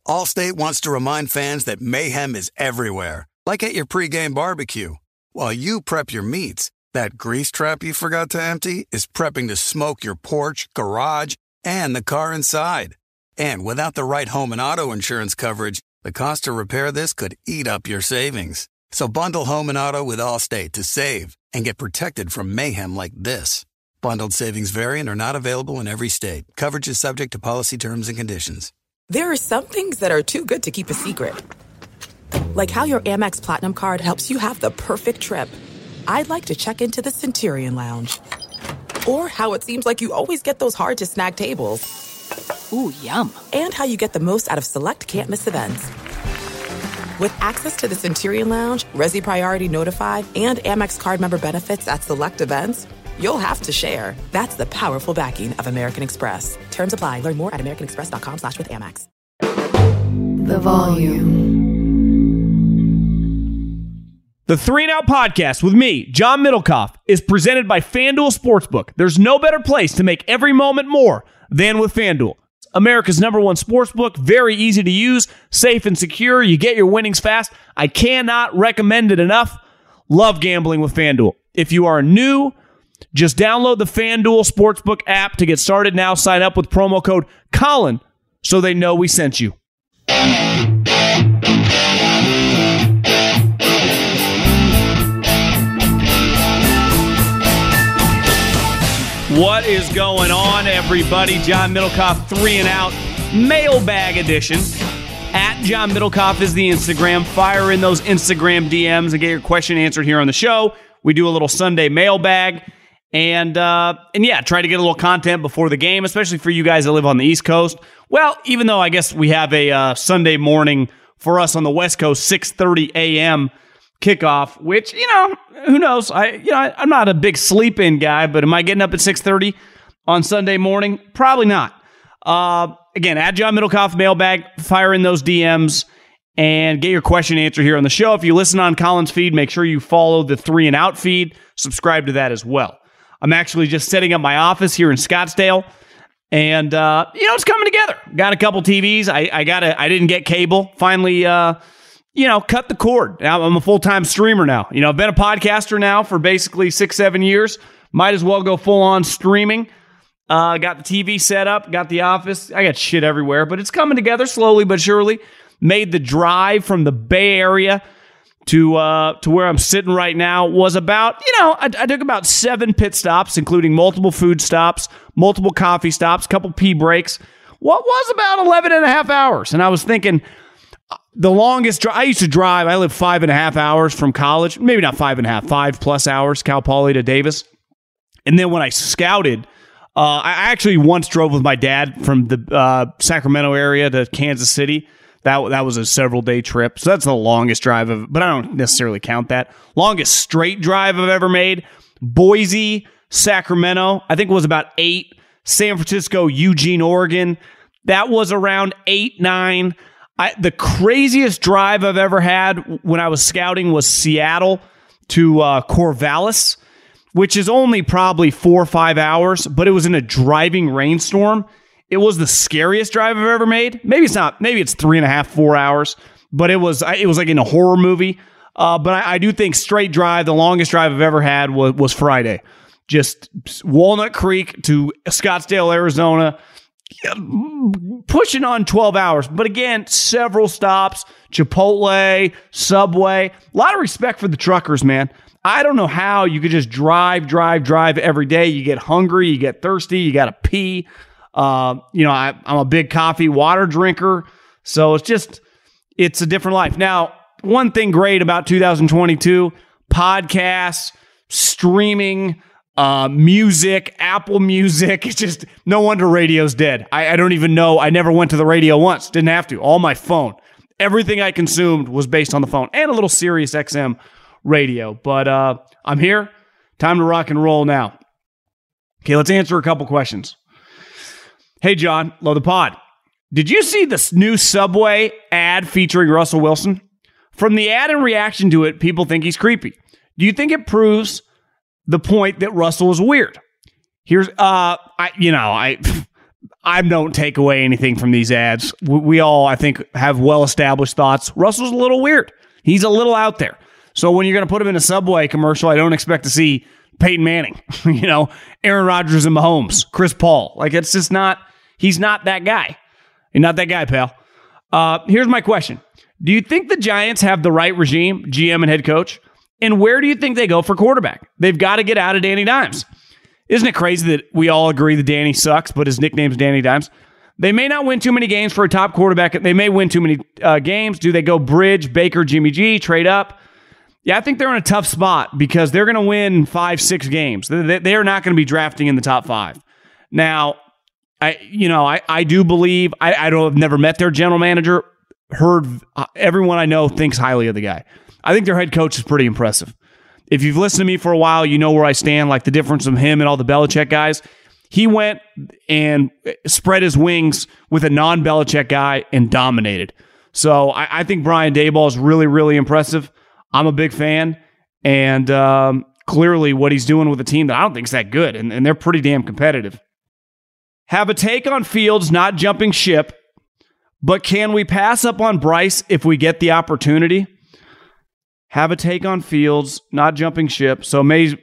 Allstate wants to remind fans that mayhem is everywhere, like at your pregame barbecue. While you prep your meats, that grease trap you forgot to empty is prepping to smoke your porch, garage, and the car inside. And without the right home and auto insurance coverage, the cost to repair this could eat up your savings. So bundle home and auto with Allstate to save and get protected from mayhem like this. Bundled savings vary and are not available in every state. Coverage is subject to policy terms and conditions. There are some things that are too good to keep a secret. Like how your Amex Platinum card helps you have the perfect trip. I'd like to check into the Centurion Lounge. Or how it seems like you always get those hard-to-snag tables. Ooh, yum. And how you get the most out of select can't-miss events. With access to the Centurion Lounge, Resi Priority Notified, and Amex card member benefits at select events, you'll have to share. That's the powerful backing of American Express. Terms apply. Learn more at americanexpress.com/withAmex. The Volume. The 3 and Out podcast with me, John Middlecoff, is presented by FanDuel Sportsbook. There's no better place to make every moment more than with FanDuel. America's #1 sportsbook, very easy to use, safe and secure. You get your winnings fast. I cannot recommend it enough. Love gambling with FanDuel. If you are new, just download the FanDuel Sportsbook app to get started now. Sign up with promo code Colin so they know we sent you. What is going on, everybody? John Middlecoff, 3 and Out, mailbag edition. At John Middlecoff is the Instagram. Fire in those Instagram DMs and get your question answered here on the show. We do a little Sunday mailbag. And yeah, try to get a little content before the game, especially for you guys that live on the East Coast. Well, even though I guess we have a Sunday morning for us on the West Coast, 6:30 a.m. kickoff, which, who knows? I'm not a big sleep-in guy, but am I getting up at 6:30 on Sunday morning? Probably not. Again, at John Middlecoff mailbag, fire in those DMs and get your question answered here on the show. If you listen on Colin's feed, make sure you follow the 3 and Out feed. Subscribe to that as well. I'm actually just setting up my office here in Scottsdale, and it's coming together. Got a couple TVs. I didn't get cable. Finally, cut the cord. Now I'm a full-time streamer now. I've been a podcaster now for basically 6-7 years. Might as well go full-on streaming. Got the TV set up, got the office. I got shit everywhere, but it's coming together slowly but surely. Made the drive from the Bay Area to where I'm sitting right now. Was about, I took about 7 pit stops, including multiple food stops, multiple coffee stops, couple pee breaks. What was about 11 and a half hours. And I was thinking, the longest I used to drive, I lived 5.5 hours from college. Maybe not 5.5, 5+ hours, Cal Poly to Davis. And then when I scouted, I actually once drove with my dad from the Sacramento area to Kansas City. That was a several-day trip. So that's the longest drive but I don't necessarily count that. Longest straight drive I've ever made. Boise, Sacramento, I think it was about 8. San Francisco, Eugene, Oregon, that was around 8, 9. The craziest drive I've ever had when I was scouting was Seattle to Corvallis, which is only probably 4 or 5 hours, but it was in a driving rainstorm. It was the scariest drive I've ever made. Maybe it's not. Maybe it's 3.5, 4 hours, but it was like in a horror movie. But I do think straight drive, the longest drive I've ever had was Friday. Just Walnut Creek to Scottsdale, Arizona, pushing on 12 hours. But again, several stops, Chipotle, Subway. A lot of respect for the truckers, man. I don't know how you could just drive every day. You get hungry, you get thirsty, you got to pee. I'm a big coffee, water drinker. So it's a different life. Now, one thing great about 2022, podcasts, streaming, music, Apple Music. It's just no wonder radio's dead. I don't even know. I never went to the radio once. Didn't have to. All my phone. Everything I consumed was based on the phone and a little Sirius XM radio. But I'm here. Time to rock and roll now. Okay, let's answer a couple questions. Hey, John, love the pod. Did you see this new Subway ad featuring Russell Wilson? From the ad and reaction to it, people think he's creepy. Do you think it proves the point that Russell is weird? Here's, I don't take away anything from these ads. We all, I think, have well-established thoughts. Russell's a little weird. He's a little out there. So when you're going to put him in a Subway commercial, I don't expect to see Peyton Manning, Aaron Rodgers and Mahomes, Chris Paul. Like, it's just not, he's not that guy. He's not that guy, pal. Here's my question. Do you think the Giants have the right regime, GM and head coach? And where do you think they go for quarterback? They've got to get out of Danny Dimes. Isn't it crazy that we all agree that Danny sucks, but his nickname's Danny Dimes? They may not win too many games for a top quarterback. They may win too many games. Do they go Bridge, Baker, Jimmy G, trade up? Yeah, I think they're in a tough spot because they're going to win 5-6 games. They are not going to be drafting in the top 5. Now, I do believe, I've never met their general manager, heard everyone I know thinks highly of the guy. I think their head coach is pretty impressive. If you've listened to me for a while, you know where I stand, like the difference from him and all the Belichick guys. He went and spread his wings with a non-Belichick guy and dominated. So I think Brian Daboll is really, really impressive. I'm a big fan. And clearly what he's doing with a team that I don't think is that good, and they're pretty damn competitive. Have a take on Fields not jumping ship, but can we pass up on Bryce if we get the opportunity? Have a take on Fields not jumping ship. So,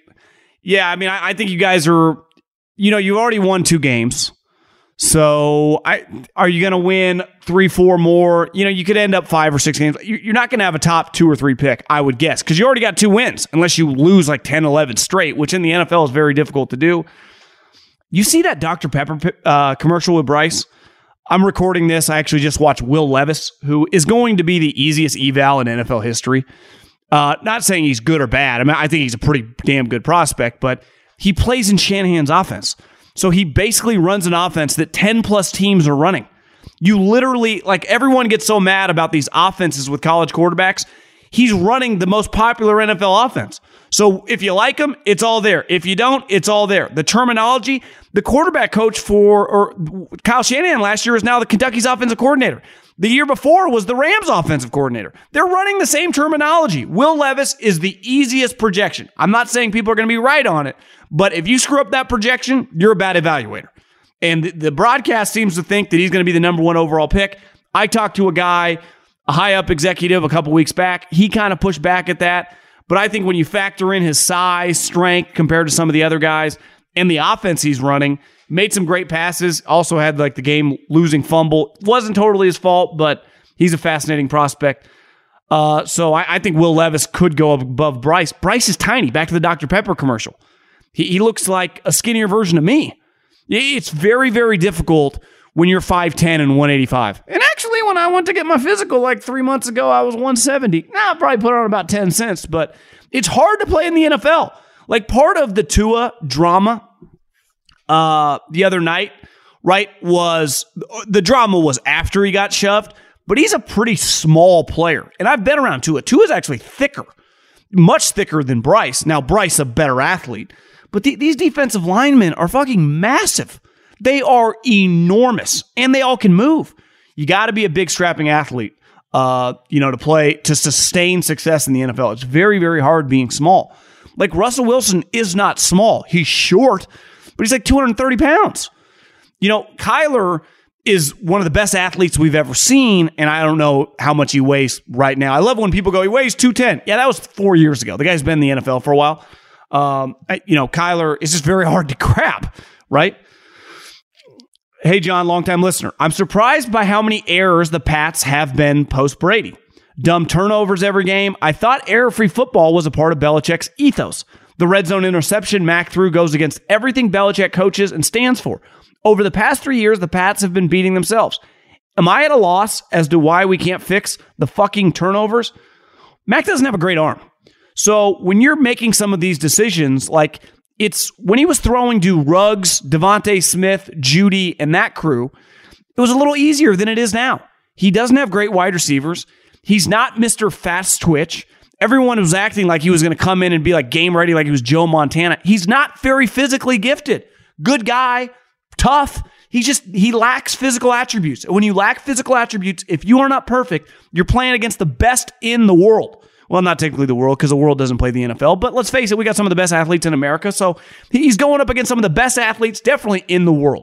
I think you guys are, you've already won 2 games. So, are you going to win 3-4 more? You could end up 5 or 6 games. You're not going to have a top 2 or 3 pick, I would guess, because you already got 2 wins, unless you lose like 10, 11 straight, which in the NFL is very difficult to do. You see that Dr. Pepper commercial with Bryce? I'm recording this. I actually just watched Will Levis, who is going to be the easiest eval in NFL history. Not saying he's good or bad. I mean, I think he's a pretty damn good prospect, but he plays in Shanahan's offense. So he basically runs an offense that 10-plus teams are running. You literally, everyone gets so mad about these offenses with college quarterbacks. He's running the most popular NFL offense. So if you like him, it's all there. If you don't, it's all there. The terminology, the quarterback coach for Kyle Shanahan last year is now the Kentucky's offensive coordinator. The year before was the Rams offensive coordinator. They're running the same terminology. Will Levis is the easiest projection. I'm not saying people are going to be right on it, but if you screw up that projection, you're a bad evaluator. And the broadcast seems to think that he's going to be the number 1 overall pick. I talked to a guy, a high-up executive a couple weeks back. He kind of pushed back at that. But I think when you factor in his size, strength compared to some of the other guys, and the offense he's running, made some great passes, also had the game-losing fumble. Wasn't totally his fault, but he's a fascinating prospect. So I think Will Levis could go above Bryce. Bryce is tiny. Back to the Dr. Pepper commercial. He looks like a skinnier version of me. It's very, very difficult when you're 5'10 and 185. And actually, when I went to get my physical 3 months ago, I was 170. Now, I'll probably put on about 10 cents, but it's hard to play in the NFL. Part of the Tua drama the other night, right, was the drama was after he got shoved, but he's a pretty small player. And I've been around Tua. Tua's actually thicker, much thicker than Bryce. Now, Bryce, a better athlete. But these defensive linemen are fucking massive. They are enormous, and they all can move. You got to be a big, strapping athlete, to sustain success in the NFL. It's very, very hard being small. Russell Wilson is not small. He's short, but he's 230 pounds. Kyler is one of the best athletes we've ever seen, and I don't know how much he weighs right now. I love when people go, he weighs 210. Yeah, that was 4 years ago. The guy's been in the NFL for a while. Kyler is just very hard to grab, right? Hey, John, longtime listener. I'm surprised by how many errors the Pats have been post-Brady. Dumb turnovers every game. I thought error-free football was a part of Belichick's ethos. The red zone interception Mac threw goes against everything Belichick coaches and stands for. Over the past 3 years, the Pats have been beating themselves. Am I at a loss as to why we can't fix the fucking turnovers? Mac doesn't have a great arm. So when you're making some of these decisions, it's when he was throwing to Ruggs, Devontae Smith, Judy, and that crew, it was a little easier than it is now. He doesn't have great wide receivers. He's not Mr. Fast Twitch. Everyone was acting like he was going to come in and be game ready like he was Joe Montana. He's not very physically gifted. Good guy, tough. He lacks physical attributes. When you lack physical attributes, if you are not perfect, you're playing against the best in the world. Well, not technically the world, because the world doesn't play the NFL. But let's face it, we got some of the best athletes in America. So he's going up against some of the best athletes definitely in the world.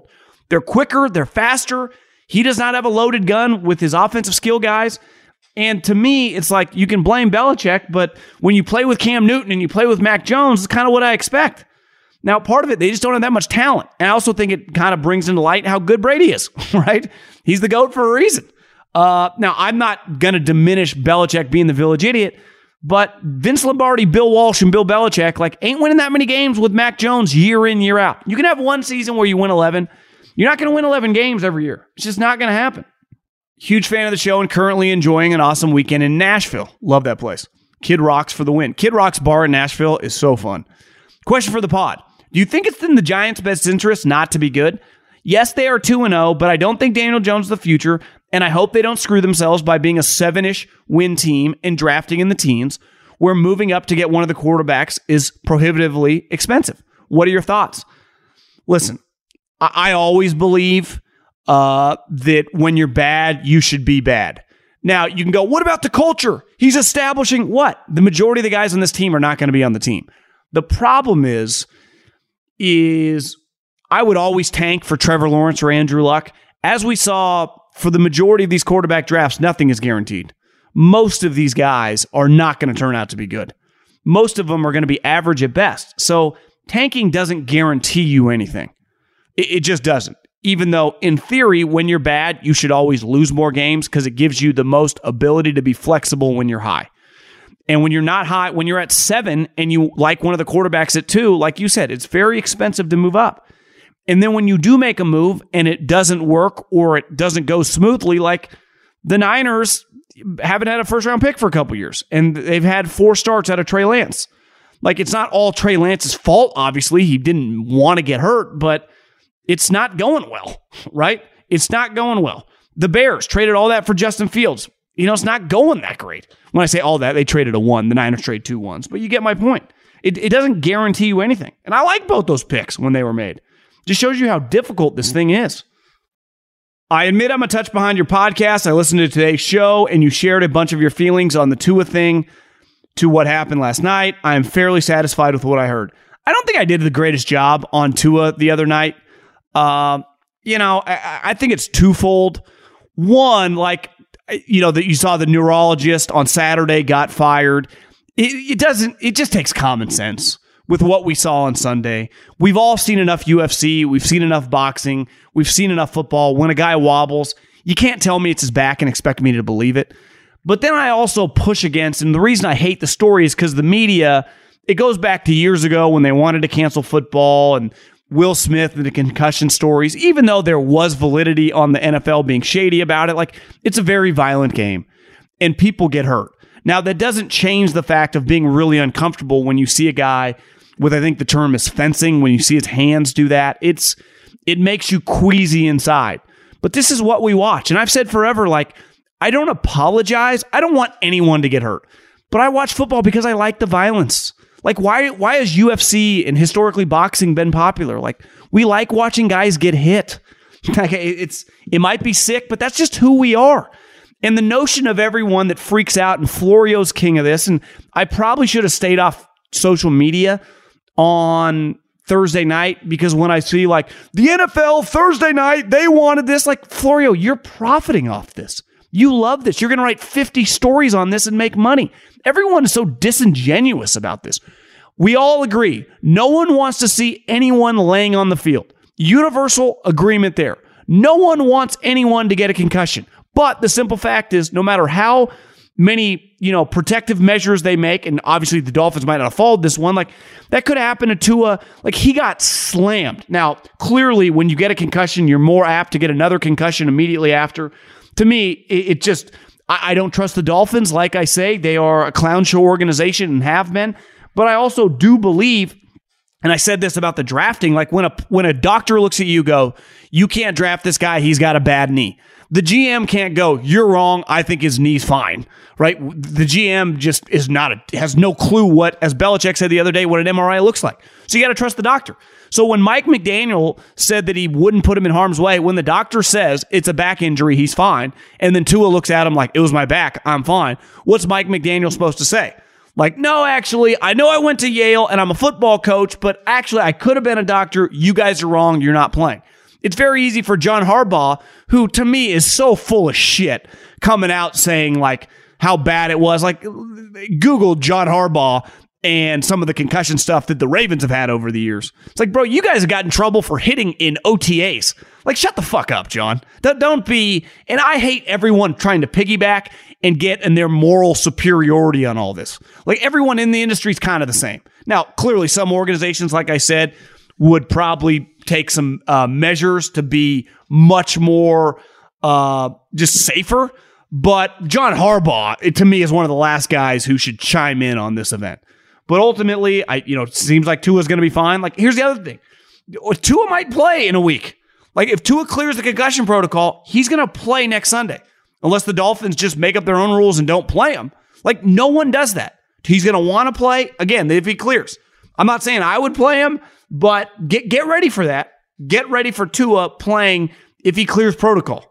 They're quicker. They're faster. He does not have a loaded gun with his offensive skill guys. And to me, it's like you can blame Belichick, but when you play with Cam Newton and you play with Mac Jones, it's kind of what I expect. Now, part of it, they just don't have that much talent. And I also think it kind of brings into light how good Brady is, right? He's the GOAT for a reason. Now, I'm not going to diminish Belichick being the village idiot, but Vince Lombardi, Bill Walsh, and Bill Belichick ain't winning that many games with Mac Jones year in, year out. You can have one season where you win 11. You're not going to win 11 games every year. It's just not going to happen. Huge fan of the show and currently enjoying an awesome weekend in Nashville. Love that place. Kid Rock's for the win. Kid Rock's bar in Nashville is so fun. Question for the pod. Do you think it's in the Giants' best interest not to be good? Yes, they are 2-0, but I don't think Daniel Jones is the future, and I hope they don't screw themselves by being a 7-ish win team and drafting in the teens, where moving up to get one of the quarterbacks is prohibitively expensive. What are your thoughts? Listen, I always believe that when you're bad, you should be bad. Now, you can go, what about the culture? He's establishing what? The majority of the guys on this team are not going to be on the team. The problem is I would always tank for Trevor Lawrence or Andrew Luck. As we saw for the majority of these quarterback drafts, nothing is guaranteed. Most of these guys are not going to turn out to be good. Most of them are going to be average at best. So tanking doesn't guarantee you anything. It just doesn't. Even though, in theory, when you're bad, you should always lose more games because it gives you the most ability to be flexible when you're high. And when you're not high, when you're at 7 and you like one of the quarterbacks at 2, like you said, it's very expensive to move up. And then when you do make a move and it doesn't work or it doesn't go smoothly, like the Niners haven't had a first-round pick for a couple years, and they've had 4 starts out of Trey Lance. Like, it's not all Trey Lance's fault, obviously. He didn't want to get hurt, but it's not going well, right? It's not going well. The Bears traded all that for Justin Fields. It's not going that great. When I say all that, they traded a 1. The Niners traded 2 1s. But you get my point. It doesn't guarantee you anything. And I like both those picks when they were made. Just shows you how difficult this thing is. I admit I'm a touch behind your podcast. I listened to today's show, and you shared a bunch of your feelings on the Tua thing to what happened last night. I am fairly satisfied with what I heard. I don't think I did the greatest job on Tua the other night. I think it's twofold. One, that you saw the neurologist on Saturday got fired. It just takes common sense with what we saw on Sunday. We've all seen enough UFC. We've seen enough boxing. We've seen enough football. When a guy wobbles, you can't tell me it's his back and expect me to believe it. But then I also push against, and the reason I hate the story is because the media, it goes back to years ago when they wanted to cancel football and Will Smith and the concussion stories, even though there was validity on the NFL being shady about it. It's a very violent game and people get hurt. Now, that doesn't change the fact of being really uncomfortable when you see a guy with, I think the term is fencing, when you see his hands do that. It makes you queasy inside. But this is what we watch. And I've said forever, I don't apologize. I don't want anyone to get hurt. But I watch football because I like the violence. Why has UFC and historically boxing been popular? We like watching guys get hit. It might be sick, but that's just who we are. And the notion of everyone that freaks out, and Florio's king of this, and I probably should have stayed off social media on Thursday night, because when I see the NFL Thursday night, they wanted this, Florio, you're profiting off this. You love this. You're going to write 50 stories on this and make money. Everyone is so disingenuous about this. We all agree. No one wants to see anyone laying on the field. Universal agreement there. No one wants anyone to get a concussion. But the simple fact is, no matter how many, protective measures they make, and obviously the Dolphins might not have followed this one, that could happen to Tua. He got slammed. Now, clearly, when you get a concussion, you're more apt to get another concussion immediately after. To me, I don't trust the Dolphins. Like I say, they are a clown show organization and have been. But I also do believe, and I said this about the drafting, when a doctor looks at you, go, you can't draft this guy, he's got a bad knee. The GM can't go, you're wrong, I think his knee's fine, right? The GM just has no clue what, as Belichick said the other day, what an MRI looks like. So you got to trust the doctor. So when Mike McDaniel said that he wouldn't put him in harm's way, when the doctor says it's a back injury, he's fine, and then Tua looks at him like, it was my back, I'm fine, what's Mike McDaniel supposed to say? No, actually, I know I went to Yale and I'm a football coach, but actually I could have been a doctor. You guys are wrong. You're not playing. It's very easy for John Harbaugh, who to me is so full of shit, coming out saying like how bad it was. Like, Google John Harbaugh and some of the concussion stuff that the Ravens have had over the years. It's like, bro, you guys have got in trouble for hitting in OTAs. Like, shut the fuck up, John. Don't be... And I hate everyone trying to piggyback and get in their moral superiority on all this. Like, everyone in the industry is kind of the same. Now, clearly, some organizations, like I said, would probably take some measures to be much more just safer. But John Harbaugh, to me, is one of the last guys who should chime in on this event. But ultimately, it seems like Tua's going to be fine. Like, here's the other thing. Tua might play in a week. Like, if Tua clears the concussion protocol, he's going to play next Sunday. Unless the Dolphins just make up their own rules and don't play him. Like, no one does that. He's going to want to play, again, if he clears. I'm not saying I would play him, but get ready for that. Get ready for Tua playing if he clears protocol.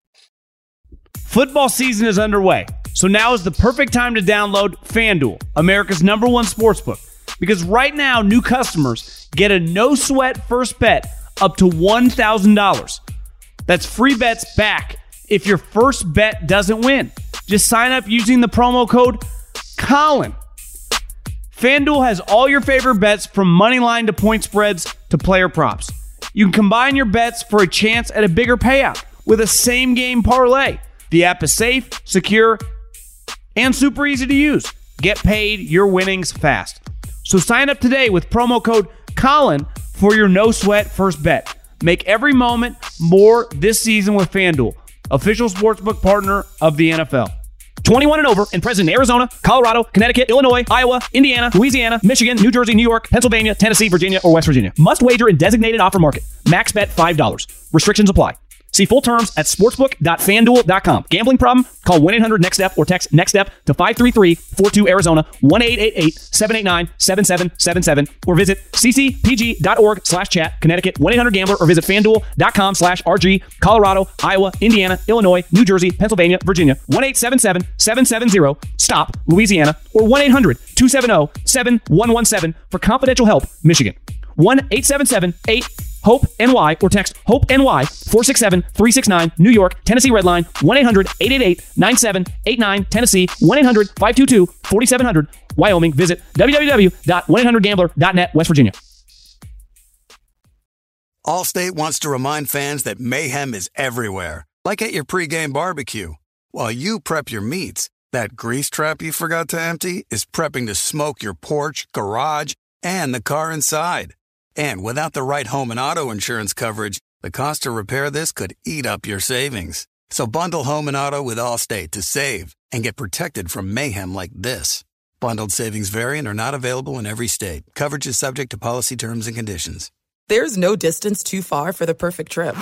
Football season is underway, so now is the perfect time to download FanDuel, America's #1 sportsbook. Because right now, new customers get a no-sweat first bet up to $1,000. That's free bets back if your first bet doesn't win. Just sign up using the promo code Colin. FanDuel has all your favorite bets from money line to point spreads to player props. You can combine your bets for a chance at a bigger payout with a same-game parlay. The app is safe, secure, and super easy to use. Get paid your winnings fast. So sign up today with promo code Colin for your no-sweat first bet. Make every moment more this season with FanDuel, official sportsbook partner of the NFL. 21 and over and present in Arizona, Colorado, Connecticut, Illinois, Iowa, Indiana, Louisiana, Michigan, New Jersey, New York, Pennsylvania, Tennessee, Virginia, or West Virginia. Must wager in designated offer market. Max bet $5. Restrictions apply. See full terms at sportsbook.fanduel.com. Gambling problem? Call 1-800-NEXT-STEP or text NEXT-STEP to 533-42 Arizona 1-888-789-7777 or visit ccpg.org/chat Connecticut 1-800-GAMBLER or visit fanduel.com/RG Colorado, Iowa, Indiana, Illinois, New Jersey, Pennsylvania, Virginia 1-877-770-STOP Louisiana or 1-800-270-7117 for confidential help Michigan 1-877-8-HOPE-NY or text HOPE-NY 467-369 New York, Tennessee Redline 1-800-888-9789 Tennessee 1-800-522-4700 Wyoming. Visit www.1800gambler.net West Virginia. Allstate wants to remind fans that mayhem is everywhere, like at your pregame barbecue. While you prep your meats, that grease trap you forgot to empty is prepping to smoke your porch, garage, and the car inside. And without the right home and auto insurance coverage, the cost to repair this could eat up your savings. So bundle home and auto with Allstate to save and get protected from mayhem like this. Bundled savings vary and are not available in every state. Coverage is subject to policy terms and conditions. There's no distance too far for the perfect trip.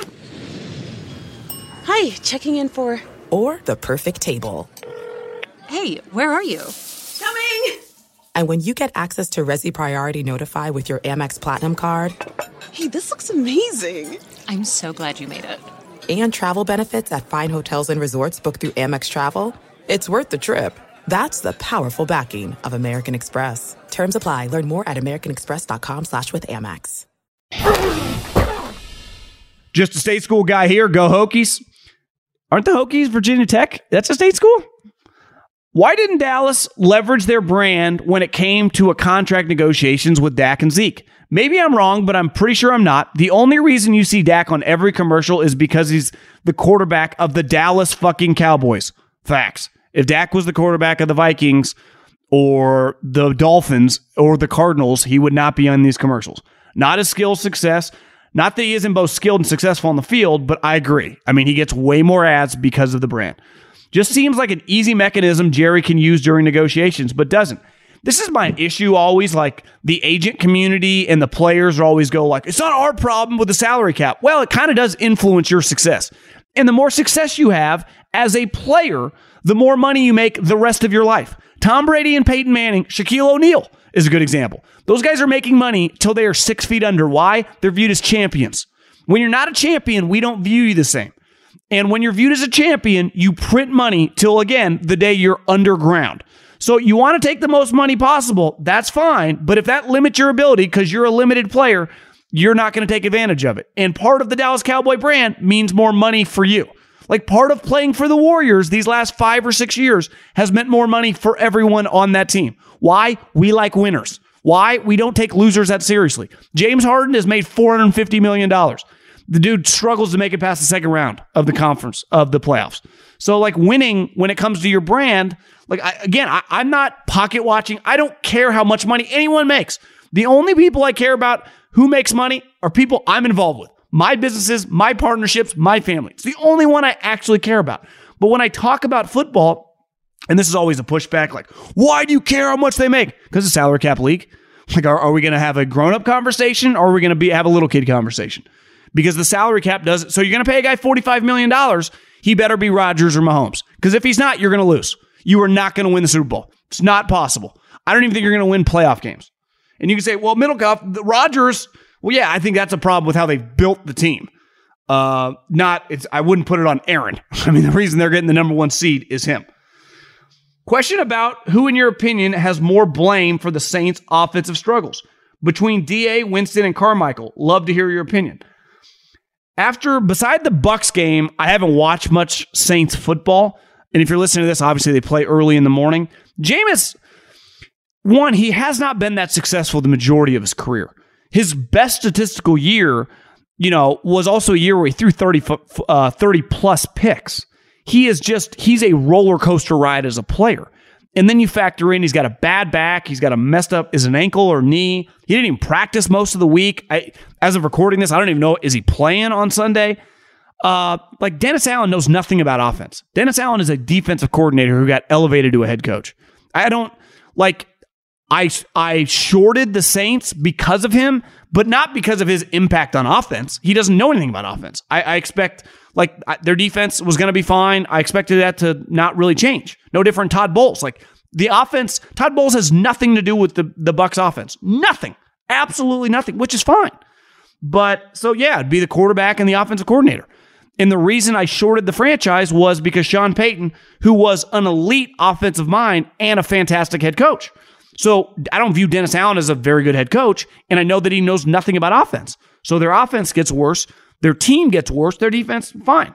Hi, checking in for... Or the perfect table. Hey, where are you? Coming! And when you get access to Resi Priority Notify with your Amex Platinum card... Hey, this looks amazing. I'm so glad you made it. And travel benefits at fine hotels and resorts booked through Amex Travel, it's worth the trip. That's the powerful backing of American Express. Terms apply. Learn more at americanexpress.com/withAmex. Just a state school guy here. Go Hokies. Aren't the Hokies Virginia Tech? That's a state school? Why didn't Dallas leverage their brand when it came to a contract negotiations with Dak and Zeke? Maybe I'm wrong, but I'm pretty sure I'm not. The only reason you see Dak on every commercial is because he's the quarterback of the Dallas fucking Cowboys. Facts. If Dak was the quarterback of the Vikings or the Dolphins or the Cardinals, he would not be on these commercials. Not his skill success. Not that he isn't both skilled and successful on the field, but I agree. I mean, he gets way more ads because of the brand. Just seems like an easy mechanism Jerry can use during negotiations, but doesn't. This is my issue always, like the agent community and the players always go like, it's not our problem with the salary cap. Well, it kind of does influence your success. And the more success you have as a player, the more money you make the rest of your life. Tom Brady and Peyton Manning, Shaquille O'Neal is a good example. Those guys are making money till they are 6 feet under. Why? They're viewed as champions. When you're not a champion, we don't view you the same. And when you're viewed as a champion, you print money till, again, the day you're underground. So you want to take the most money possible, that's fine. But if that limits your ability because you're a limited player, you're not going to take advantage of it. And part of the Dallas Cowboy brand means more money for you. Like part of playing for the Warriors these last 5 or 6 years has meant more money for everyone on that team. Why? We like winners. Why? We don't take losers that seriously. James Harden has made $450 million. The dude struggles to make it past the second round of the conference, of the playoffs. So like winning when it comes to your brand, like I'm not pocket watching. I don't care how much money anyone makes. The only people I care about who makes money are people I'm involved with. My businesses, my partnerships, my family. It's the only one I actually care about. But when I talk about football, and this is always a pushback, like, why do you care how much they make? Because it's a salary cap league. Like, are we going to have a grown-up conversation or are we going to have a little kid conversation? Because the salary cap does it. So you're going to pay a guy $45 million. He better be Rodgers or Mahomes. Because if he's not, you're going to lose. You are not going to win the Super Bowl. It's not possible. I don't even think you're going to win playoff games. And you can say, well, Middlecoff, Rodgers, well, yeah, I think that's a problem with how they've built the team. I wouldn't put it on Aaron. I mean, the reason they're getting the number 1 seed is him. Question about who, in your opinion, has more blame for the Saints' offensive struggles between D.A., Winston, and Carmichael. Love to hear your opinion. Beside the Bucs game, I haven't watched much Saints football. And if you're listening to this, obviously they play early in the morning. Jameis, one, he has not been that successful the majority of his career. His best statistical year, was also a year where he threw 30 plus picks. He's a roller coaster ride as a player. And then you factor in, he's got a bad back. He's got a messed up, is an ankle or knee. He didn't even practice most of the week. As of recording this, I don't even know, is he playing on Sunday? Dennis Allen knows nothing about offense. Dennis Allen is a defensive coordinator who got elevated to a head coach. I shorted the Saints because of him, but not because of his impact on offense. He doesn't know anything about offense. I expect their defense was going to be fine. I expected that to not really change. No different than Todd Bowles. The offense, Todd Bowles has nothing to do with the Bucs offense. Nothing. Absolutely nothing, which is fine. But so yeah, it'd be the quarterback and the offensive coordinator. And the reason I shorted the franchise was because Sean Payton, who was an elite offensive mind and a fantastic head coach. So I don't view Dennis Allen as a very good head coach, and I know that he knows nothing about offense. So their offense gets worse, their team gets worse, their defense, fine.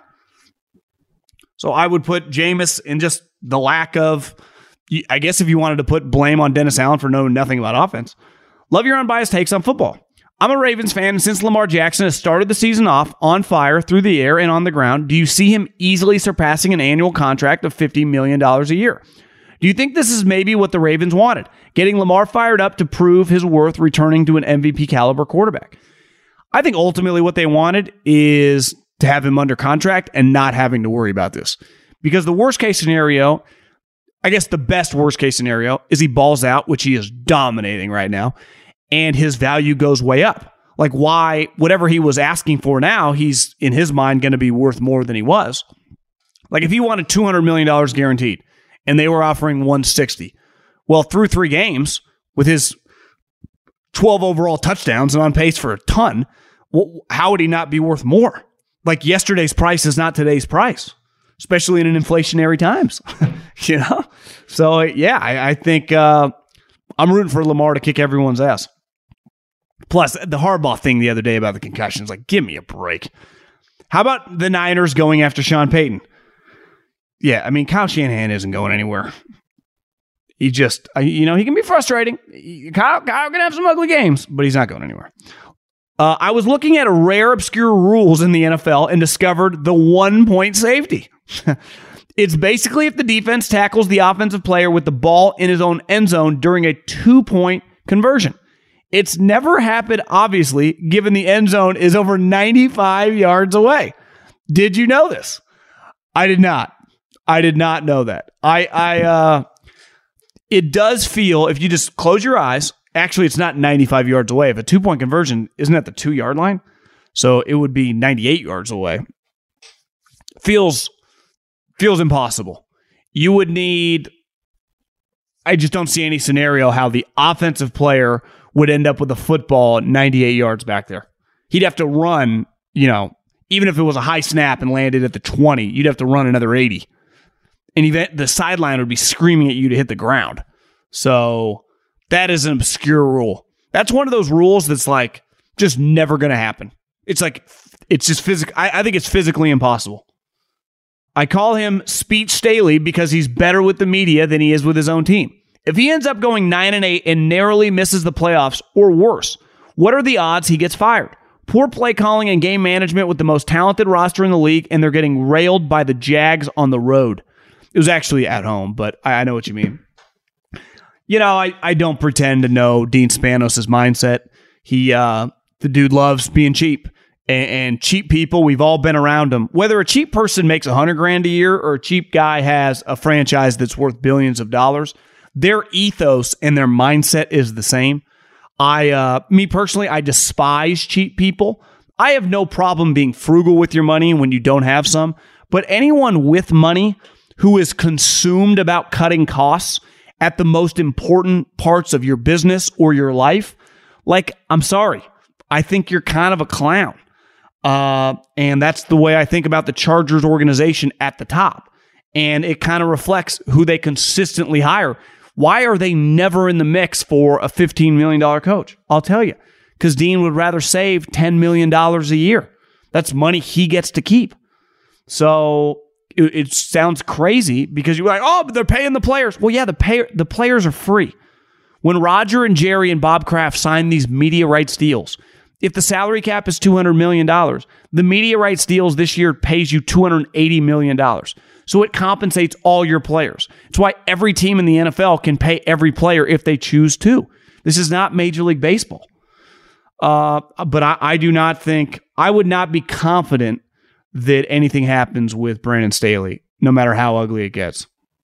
So I would put Jameis in just the lack of, I guess if you wanted to put blame on Dennis Allen for knowing nothing about offense. Love your unbiased takes on football. I'm a Ravens fan, and since Lamar Jackson has started the season off on fire through the air and on the ground, do you see him easily surpassing an annual contract of $50 million a year? Do you think this is maybe what the Ravens wanted? Getting Lamar fired up to prove his worth, returning to an MVP caliber quarterback. I think ultimately what they wanted is to have him under contract and not having to worry about this. Because the worst case scenario, I guess the best worst case scenario, is he balls out, which he is dominating right now, and his value goes way up. Whatever he was asking for now, he's in his mind going to be worth more than he was. If he wanted $200 million guaranteed, and they were offering $160. Well, through 3 games, with his 12 overall touchdowns and on pace for a ton, how would he not be worth more? Yesterday's price is not today's price, especially in inflationary times. So, yeah, I think I'm rooting for Lamar to kick everyone's ass. Plus, the Harbaugh thing the other day about the concussions, give me a break. How about the Niners going after Sean Payton? Yeah, I mean, Kyle Shanahan isn't going anywhere. He just, he can be frustrating. Kyle can have some ugly games, but he's not going anywhere. I was looking at rare, obscure rules in the NFL and discovered the 1-point safety. It's basically if the defense tackles the offensive player with the ball in his own end zone during a 2-point conversion. It's never happened, obviously, given the end zone is over 95 yards away. Did you know this? I did not. I did not know that. It does feel, if you just close your eyes, actually it's not 95 yards away. If a 2-point conversion isn't at the 2-yard line, so it would be 98 yards away. Feels impossible. You would need, I just don't see any scenario how the offensive player would end up with a football 98 yards back there. He'd have to run, even if it was a high snap and landed at the 20, you'd have to run another 80. And the sideline would be screaming at you to hit the ground. So that is an obscure rule. That's one of those rules that's Just never going to happen. It's just physical. I think it's physically impossible. I call him Speech Staley because he's better with the media than he is with his own team. If he ends up going 9-8 and narrowly misses the playoffs or worse, what are the odds he gets fired? Poor play calling and game management with the most talented roster in the league, and they're getting railed by the Jags on the road. It was actually at home, but I know what you mean. I don't pretend to know Dean Spanos' mindset. The dude loves being cheap. And cheap people, we've all been around them. Whether a cheap person makes $100,000 a year or a cheap guy has a franchise that's worth billions of dollars, their ethos and their mindset is the same. Me personally, I despise cheap people. I have no problem being frugal with your money when you don't have some. But anyone with money who is consumed about cutting costs at the most important parts of your business or your life, I'm sorry. I think you're kind of a clown. And that's the way I think about the Chargers organization at the top. And it kind of reflects who they consistently hire. Why are they never in the mix for a $15 million coach? I'll tell you. Because Dean would rather save $10 million a year. That's money he gets to keep. So it sounds crazy because you're like, oh, but they're paying the players. Well, yeah, the players are free. When Roger and Jerry and Bob Kraft signed these media rights deals, if the salary cap is $200 million, the media rights deals this year pays you $280 million. So it compensates all your players. It's why every team in the NFL can pay every player if they choose to. This is not Major League Baseball. But I do not think, I would not be confident that anything happens with Brandon Staley, no matter how ugly it gets.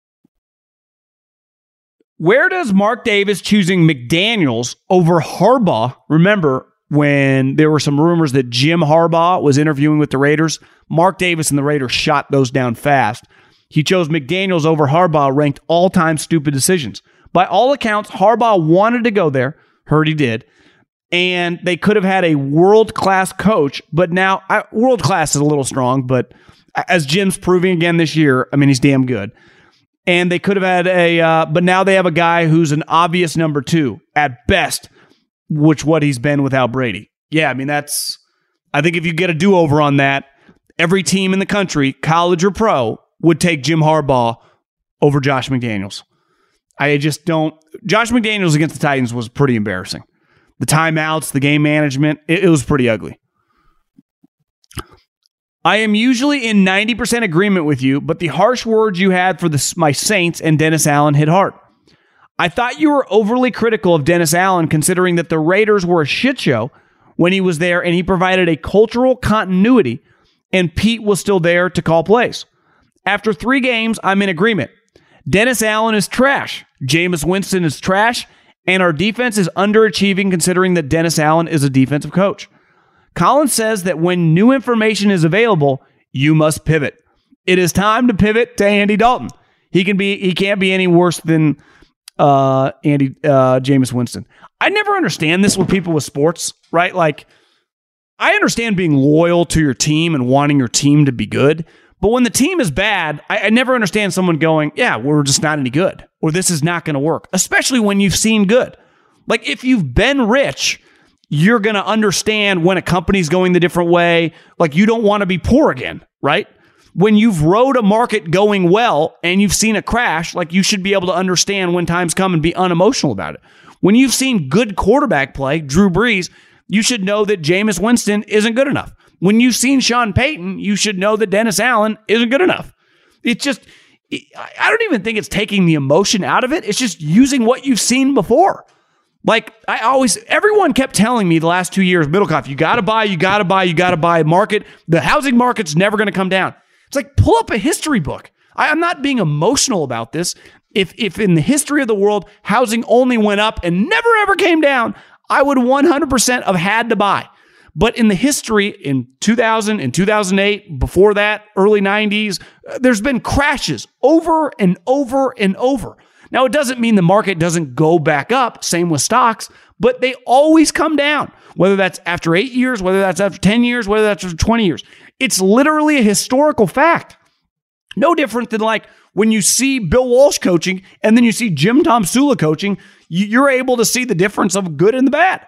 Where does Mark Davis choosing McDaniels over Harbaugh? Remember, when there were some rumors that Jim Harbaugh was interviewing with the Raiders, Mark Davis and the Raiders shot those down fast. He chose McDaniels over Harbaugh, ranked all-time stupid decisions. By all accounts, Harbaugh wanted to go there, heard he did, and they could have had a world-class coach, but now, world-class is a little strong, but as Jim's proving again this year, I mean, he's damn good. And they could have had but now they have a guy who's an obvious number two, at best, which what he's been without Brady. Yeah, I mean, I think if you get a do-over on that, every team in the country, college or pro, would take Jim Harbaugh over Josh McDaniels. I just don't. Josh McDaniels against the Titans was pretty embarrassing. The timeouts, the game management, it was pretty ugly. I am usually in 90% agreement with you, but the harsh words you had for my Saints and Dennis Allen hit hard. I thought you were overly critical of Dennis Allen, considering that the Raiders were a shit show when he was there and he provided a cultural continuity and Pete was still there to call plays. After 3 games, I'm in agreement. Dennis Allen is trash. Jameis Winston is trash. And our defense is underachieving considering that Dennis Allen is a defensive coach. Collins says that when new information is available, you must pivot. It is time to pivot to Andy Dalton. He can't be any worse than Jameis Winston. I never understand this with people with sports, right? Like, I understand being loyal to your team and wanting your team to be good. But when the team is bad, I never understand someone going, yeah, we're just not any good, or this is not going to work, especially when you've seen good. Like, if you've been rich, you're going to understand when a company's going the different way. Like, you don't want to be poor again, right? When you've rode a market going well and you've seen a crash, like, you should be able to understand when times come and be unemotional about it. When you've seen good quarterback play, Drew Brees, you should know that Jameis Winston isn't good enough. When you've seen Sean Payton, you should know that Dennis Allen isn't good enough. It's just, I don't even think it's taking the emotion out of it. It's just using what you've seen before. Like, everyone kept telling me the last 2 years, Middlecoff, you got to buy. Market, the housing market's never going to come down. It's like, pull up a history book. I'm not being emotional about this. If in the history of the world, housing only went up and never ever came down, I would 100% have had to buy. But in the history, in 2000 and 2008, before that, early 90s, there's been crashes over and over and over. Now, it doesn't mean the market doesn't go back up, same with stocks, but they always come down, whether that's after 8 years, whether that's after 10 years, whether that's after 20 years. It's literally a historical fact. No different than like when you see Bill Walsh coaching and then you see Jim Tom Sula coaching, you're able to see the difference of good and the bad.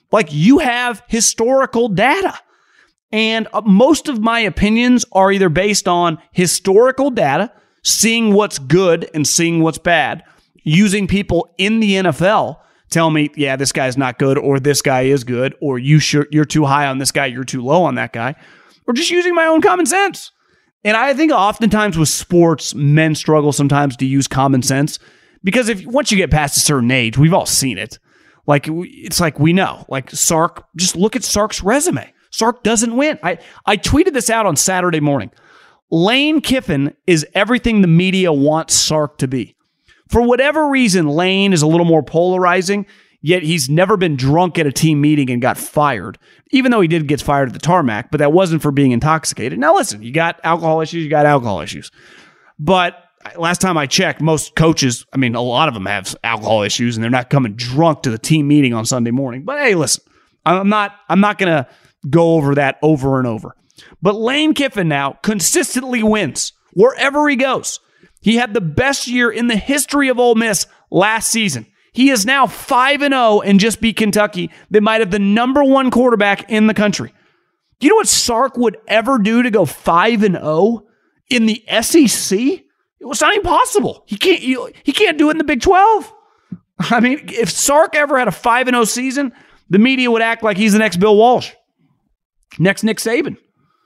Like, you have historical data. And most of my opinions are either based on historical data, seeing what's good and seeing what's bad, using people in the NFL tell me, yeah, this guy's not good, or this guy is good, or you're too high on this guy, you're too low on that guy, or just using my own common sense. And I think oftentimes with sports, men struggle sometimes to use common sense because once you get past a certain age, we've all seen it. Like, it's like we know. Like, Sark, just look at Sark's resume. Sark doesn't win. I tweeted this out on Saturday morning. Lane Kiffin is everything the media wants Sark to be. For whatever reason, Lane is a little more polarizing, yet he's never been drunk at a team meeting and got fired, even though he did get fired at the tarmac, but that wasn't for being intoxicated. Now, listen, you got alcohol issues. But last time I checked, most coaches, a lot of them have alcohol issues, and they're not coming drunk to the team meeting on Sunday morning. But hey, listen, I'm not going to go over that over and over. But Lane Kiffin now consistently wins wherever he goes. He had the best year in the history of Ole Miss last season. He is now 5-0 and just beat Kentucky. They might have the number one quarterback in the country. Do you know what Sark would ever do to go 5-0 in the SEC? It was not impossible. He can't do it in the Big 12. If Sark ever had a 5-0 season, the media would act like he's the next Bill Walsh. Next Nick Saban.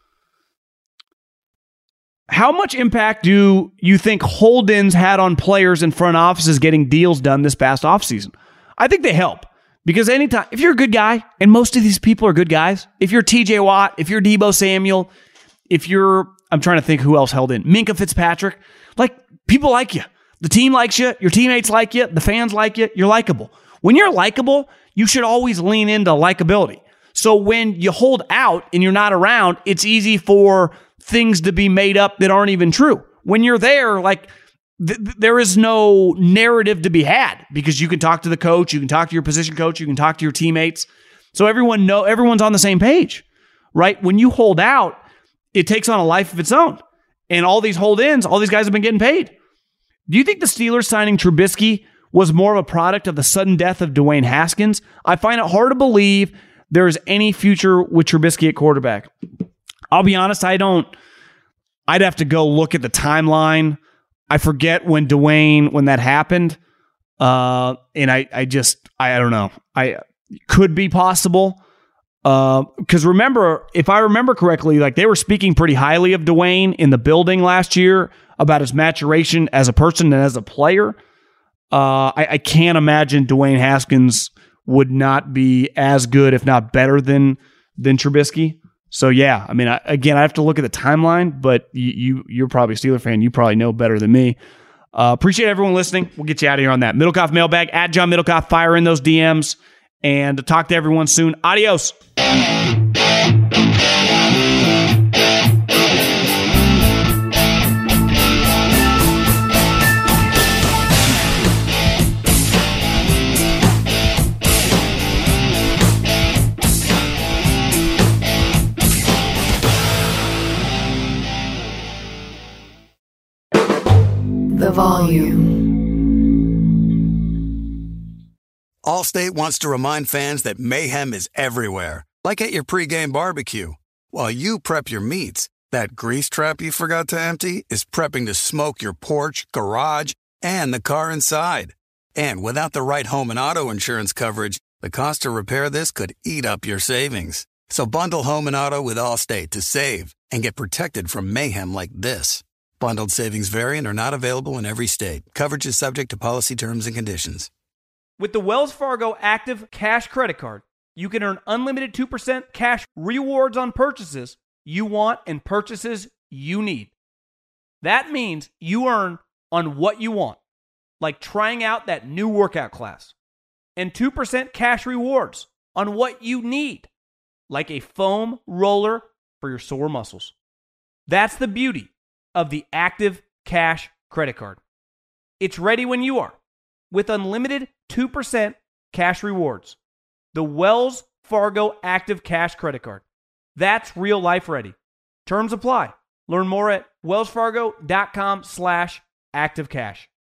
How much impact do you think hold-ins had on players in front offices getting deals done this past offseason? I think they help. Because anytime, if you're a good guy, and most of these people are good guys, if you're TJ Watt, if you're Deebo Samuel, I'm trying to think who else held in, Minkah Fitzpatrick, like, people like you. The team likes you, your teammates like you, the fans like you, you're likable. When you're likable, you should always lean into likability. So when you hold out and you're not around, it's easy for things to be made up that aren't even true. When you're there, there is no narrative to be had because you can talk to the coach, you can talk to your position coach, you can talk to your teammates. So everyone's on the same page, right? When you hold out, it takes on a life of its own. And all these hold-ins, all these guys have been getting paid. Do you think the Steelers signing Trubisky was more of a product of the sudden death of Dwayne Haskins? I find it hard to believe there's any future with Trubisky at quarterback. I'll be honest, I'd have to go look at the timeline. I forget when that happened. And I don't know. Could be possible. Because remember, if I remember correctly, they were speaking pretty highly of Dwayne in the building last year about his maturation as a person and as a player. I can't imagine Dwayne Haskins would not be as good, if not better than Trubisky. So yeah, again, I have to look at the timeline, but you're probably a Steeler fan. You probably know better than me. Appreciate everyone listening. We'll get you out of here on that. Middlecoff mailbag at John Middlecoff. Fire in those DMs and talk to everyone soon. Adios. The volume. Allstate wants to remind fans that mayhem is everywhere, like at your pregame barbecue. While you prep your meats, that grease trap you forgot to empty is prepping to smoke your porch, garage, and the car inside. And without the right home and auto insurance coverage, the cost to repair this could eat up your savings. So bundle home and auto with Allstate to save and get protected from mayhem like this. Bundled savings vary and are not available in every state. Coverage is subject to policy terms and conditions. With the Wells Fargo Active Cash Credit Card, you can earn unlimited 2% cash rewards on purchases you want and purchases you need. That means you earn on what you want, like trying out that new workout class, and 2% cash rewards on what you need, like a foam roller for your sore muscles. That's the beauty of the Active Cash Credit Card. It's ready when you are, with unlimited 2% cash rewards. The Wells Fargo Active Cash Credit Card. That's real life ready. Terms apply. Learn more at wellsfargo.com/activecash.